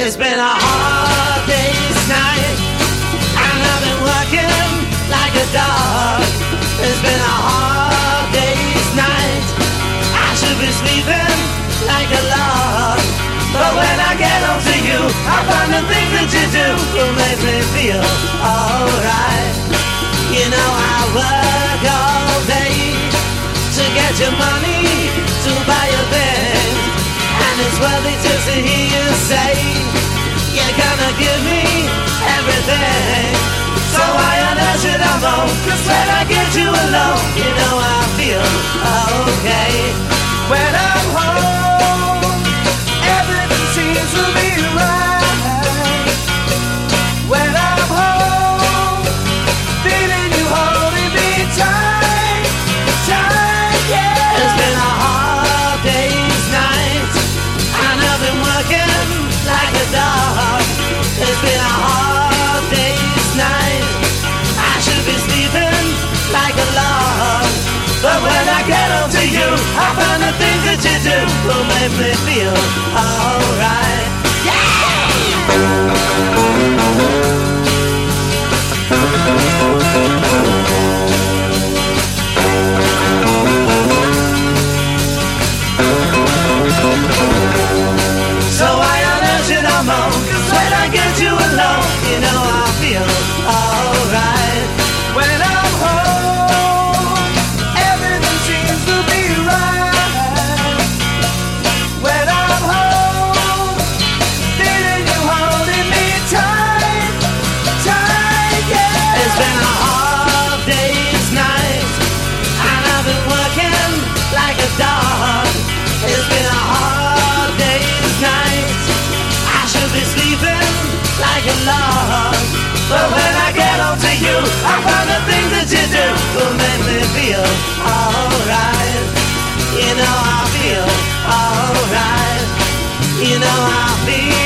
It's been a hard day's night, and I've been working like a dog. It's been a hard day's night, I should be sleeping like a log. But when I get home to you, I find the things that you do will make me feel alright. You know I work all day to get your money to buy your things, and it's worthy just to hear you say you're gonna give me everything. So why on earth should I moan? 'Cause when I get you alone, you know I feel okay. When I'm home, everything seems to be right. When I'm home, feeling you holding me tight, tight, yeah. It's been a hard day's night, and I've been working like a dog. It's been a hard day's night, I should be sleeping like a log. But when I get home to you, I find the things that you do will make me feel alright. So why on earth should I moan? 'Cause when I get you alone, you know I feel alright. When I'm home, everything seems to be right. When I'm home, feeling you holding me tight, tight, yeah. It's been a hard day's night, and I've been working like a dog. It's been a hard day's night, I should be sleeping like a log. But when I get home to you, I find the things that you do will make me feel alright. You know I feel alright. You know I feel